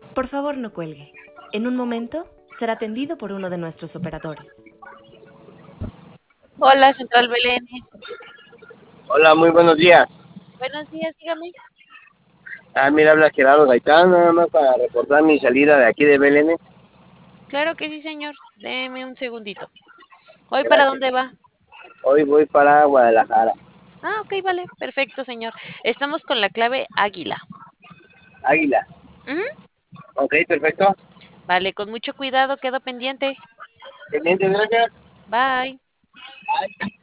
Por favor, no cuelgue. En un momento será atendido por uno de nuestros operadores. Hola, Central Belén. Hola, muy buenos días. Buenos días, dígame. Mira, habla Gerardo Gaitán, nada más para reportar mi salida de aquí de Belén. Claro que sí, señor. Deme un segundito. ¿Hoy para Gracias. dónde va? Hoy voy para Guadalajara. Ah, ok, vale. Perfecto, señor. Estamos con la clave Águila. Águila. Ujú. Ok, perfecto. Vale, con mucho cuidado, quedo pendiente. Pendiente, gracias. Bye.